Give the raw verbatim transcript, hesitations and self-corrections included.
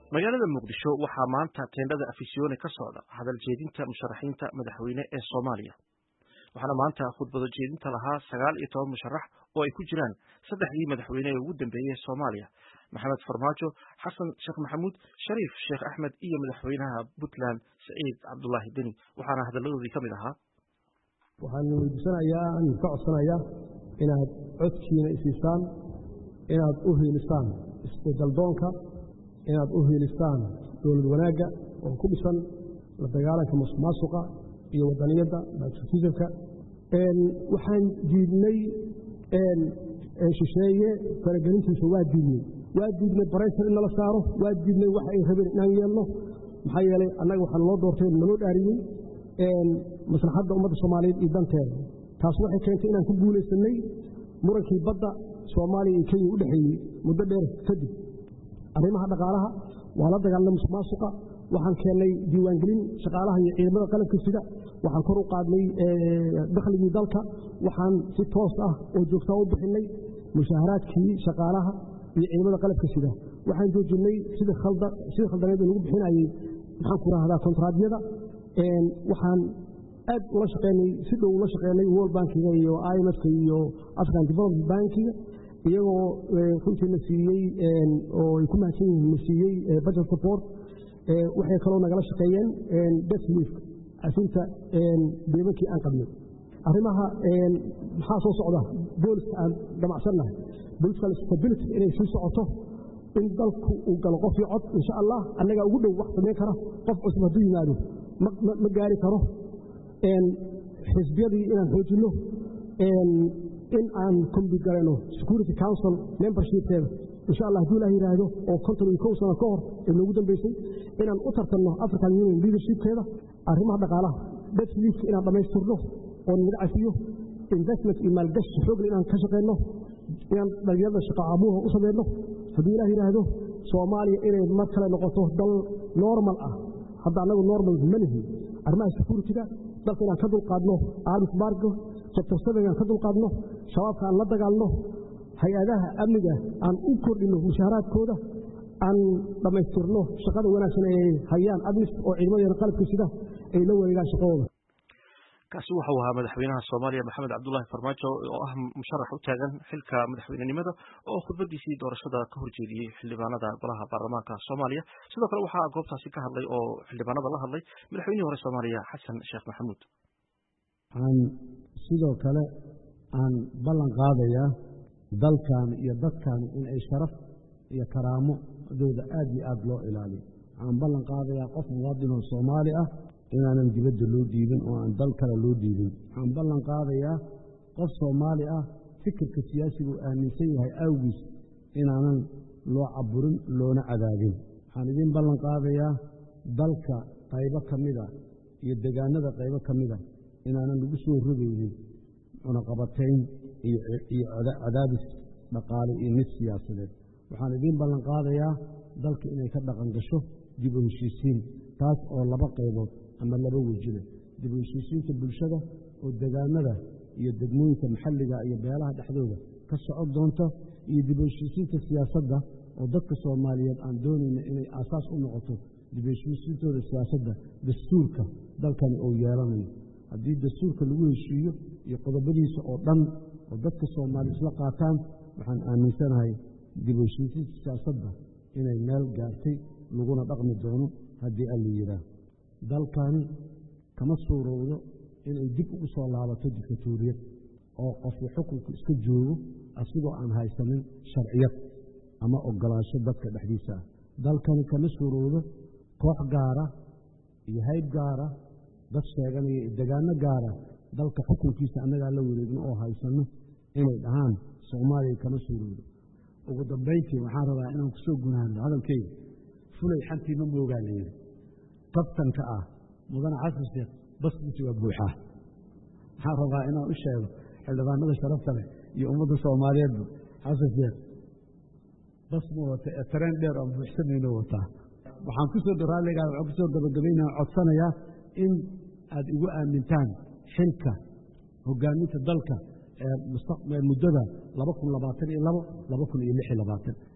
magaalada muqdisho waxaa maanta teendhada afisyoone ka socda hadal jeedinta musharaxiinta madaxweyne ee Soomaaliya waxaana maanta khudbado jeedinta lahaa sagaal iyo toban musharax oo ay ku jiraan saddexdii madaxweyne ee ugu dambeeyay Soomaaliya Maxamed Farmaajo Xasan Sheekh Maxamuud Shariif Sheekh Axmed iyo madaxweynaha Puntland Saciid Cabdullaahi Deni waxaana hadaladoodii kamid ahaa waxaan weydiisanayaa aan ka codsanayaa inaad codkiina isiisaan inaad u hiilisaan isbedel doonka inaad u hiilisaan dowlad wanaagga oo ku dhisan la dagaalanka musuqmaasuqa iyo wadaniyadda patriotismka waxaan diidnay shisheeye faragelintiisa waa diidnay waa diidnay baraysan in nala saaro waa diidnay wax ay rabeen inaan yeelno maxaa yeelay annaga waxaan loo doortay naloo dhaariyey maslaxadda ummadda soomaaliyeed iyo danteeda taas waxay keentay inaan ku guulaysanay murankii badda soomaaliya iyo kenya u dhexeeyey muddo dheer kadib arrimaha dhaqaalaha waa la dagaalanay musuqmaasuqa waxaan keennay diiwaangelin shaqaalaha iyo ciidamada qalabka sida waxaan kor u qaadnay dakhligii dalka waxaan si toos ah oo joogtaa u bixinay mushaaharaadkii shaqaalaha iyo ciidamada qalabka sida waxaan joojinay sida khalda sida khaldaneed lagu bixinayay maxaan ku raahdaa kontraadyada waxaan aad ula shaqeynay si dhow ula shaqeynay World Bankiga iyo I M F iyo African Development Bankiga iyagoo runtii la siiyey oo ay ku mahadsan yihiin la siiyey budget support waxay kaloo nagala shaqeeyeen debt relief asinta deebankii aan qabnay arrimaha maxaa soo socda booliska aan dhamacsannahay political stability inay sii socoto in dalku uu galo qof iyo cod insha allah annaga ugu dhow wax sameyn kara qof cusub hadduu yimaado ma gaari karo xisbiyadii inaan xoojinno in aan kombi garayno security council membershipkeeda insha allah hadduu ilaah yidhaahdo oo konton iyo kow sano ka hor ee noogu dambeysay inaan u tartanno African Union leadershipkeeda arrimaha dhaqaalaha debt relief inaan dhammaystirno oo naga cafiyo investment iyo maalgashi xoog inaan ka shaqeyno inaan dhalinyarada shaqo abuur u sameeyno hadduu ilaah yidhaahdo Soomaaliya inay mar kale noqoto dal normal ah hadda anagu normal ma nihin arrimaha security-ga dalka inaan ka dulqaadno arms embargo jabtarsadana inaan ka dulqaadno shabaabka aan la dagaalno hay-adaha amniga aan u kordhino mushaaraadkooda aan dhammaystirno shaqada wanaagsan ee hayaan admis oo ciidamada qalabka sida ay la wareegaan shaqadooda kaasi waxa uu ahaa madaxweynaha Soomaaliya Maxamed Cabdullaahi Farmaajo oo ah musharax u taagan xilka madaxweynenimada oo khudbadiisii doorashada ka horjeediyay xildhibaanada golaha baarlamaanka Soomaaliya sidoo kale waxa goobtaasi ka hadlay oo xildhibaanada la hadlay madaxweynihii hore Soomaaliya Xasan Sheekh Maxamuud aan sidoo kale aan ballan qaadayaa dalkan iyo dadkan in ay sharaf iyo karaamo dooda aad iyo aad loo ilaaliyo aan ballan qaadayaa qof muwaadin oo Soomaali ah inaanan dibadda loo diidin oo aan dal kale loo diidin aan ballan qaadayaa qof Soomaali ah fikirka siyaasiga uu aaminsan yahay awgiis inaanan loo caburin loona cadaadin waxaan idin ballan qaadayaa dalka qaybo ka mida iyo deegaanada qaybo ka mida inaanan lagu soo rogaynin cunaqabatayn iyo cadaadis dhaqaale iyo mid siyaasadeed waxaan idin ballan qaadayaa dalka inay ka dhaqan gasho dib u heshiisiin taas oo laba qaybood ama laba wejile dib u heshiisiinta bulshada oo deegaanada iyo degmooyinka maxalliga iyo beelaha dhexdooda ka socon doonta iyo dib u heshiisiinta siyaasadda oo dadka Soomaaliyeed aan doonayna inay aasaas u noqoto dib u heshiisiintooda siyaasadda dastuurka dalkan uu yeelanayo haddii dastuurka lagu heshiiyo iyo qodobadiisa oo dhan oo dadka Soomaaliyeed isla qaataan waxaan aaminsanahay dib u heshiisiinta siyaasadda inay meel gaartay laguna dhaqmi doono haddii aan la yidhaah dalkani kama suurowdo inay dib ugu soo laabato diktatoriyad oo qofku xukunku iska joogo asigoo aan haysanin sharciyad ama ogolaansho dadka dhexdiisa ah dalkani kama suurowdo koox gaara iyo hayb gaara dad sheeganaya iyo deegaano gaara dalka xukunkiisa annagaa la wareegno oo haysano inay dhahaan Soomaaliya kama suurowdo ugu dambeyntii waxaan rabaa inaan ku soo gunaano hadalkayga fulay xantii ma moogaa la yidhi kabtanka ah mudane Xasan Sheekh basdiisi waa buuxaa waxaan rabaa inaan u sheego xildhibaanada sharafta leh iyo ummadda Soomaaliyeedba Xasan Sheekh bas ma wata ee tareen dheer oo buuxsanayno wataa waxaan ku soo daraaleegaa waxaan ku soo gabagabaynaa codsanayaa in aad igu aamintaan xilka hogaaminta dalka ee mustaqbal muddada laba kun labaatan iyo labo laba kun iyo lix iyo labaatan